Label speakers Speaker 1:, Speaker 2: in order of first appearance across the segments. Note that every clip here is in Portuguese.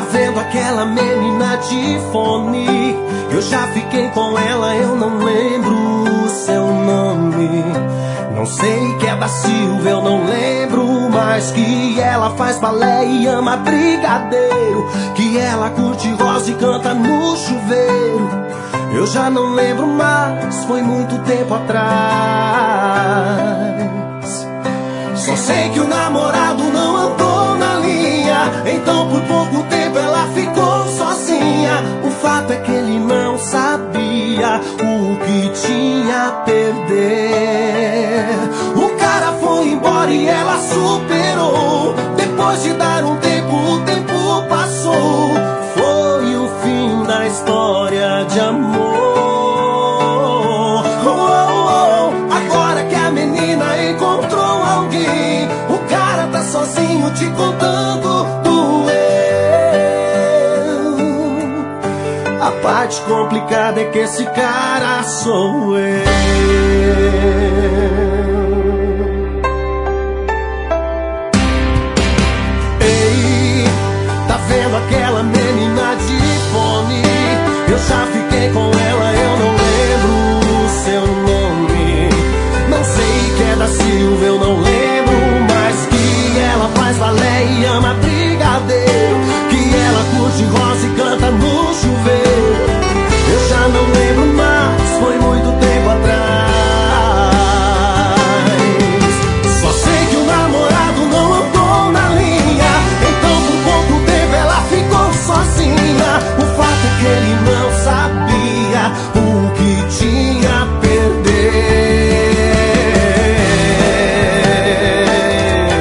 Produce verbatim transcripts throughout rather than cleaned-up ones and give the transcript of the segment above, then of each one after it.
Speaker 1: vendo aquela menina de fone? Eu já fiquei com ela, eu não lembro o seu nome. Não sei que é da Silva, eu não lembro mais. Que ela faz balé e ama brigadeiro, que ela curte rosa e canta no chuveiro. Eu já não lembro mais, foi muito tempo atrás. Só sei que o namorado não andou na linha, então por pouco tempo ela ficou sozinha. O fato é que ele não sabia o que tinha a perder. O cara foi embora e ela superou. Depois de dar um tempo, o tempo passou. Foi o fim da história de amor. Oh, oh, oh. Agora que a menina encontrou alguém, o cara tá sozinho te contando do eu. A parte complicada é que esse cara sou eu. Ei, tá vendo aquela menina de fone? Eu já fiquei com ela, eu não lembro o seu nome. Não sei que é da Silva, eu não lembro mais. Que ela faz balé e ama brigadeiro, que ela curte rosa e canta no chuveiro. Eu já não lembro mais, foi muito tempo atrás. Só sei que o namorado não andou na linha, então por pouco tempo ela ficou sozinha. O fato é que ele não sabia o que tinha a perder.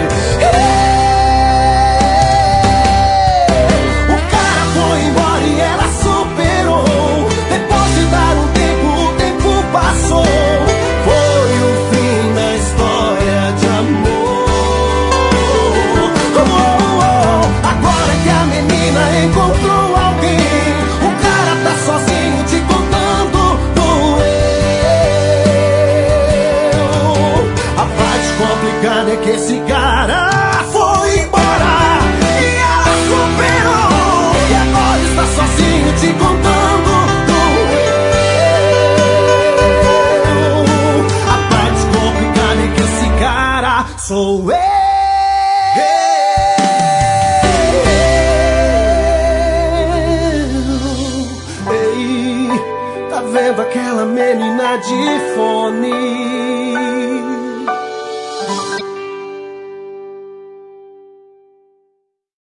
Speaker 1: O cara foi embora e ela superou. Depois de dar um tempo, o tempo passou. Foi o fim da história de amor. Oh, oh, oh. Agora que a menina encontrou alguém, o cara tá sozinho te contando do eu. A parte complicada é que esse cara foi embora e ela superou. E agora está sozinho te contando do eu. A parte complicada é que esse cara sou eu. Ei, tá vendo aquela menina de fone?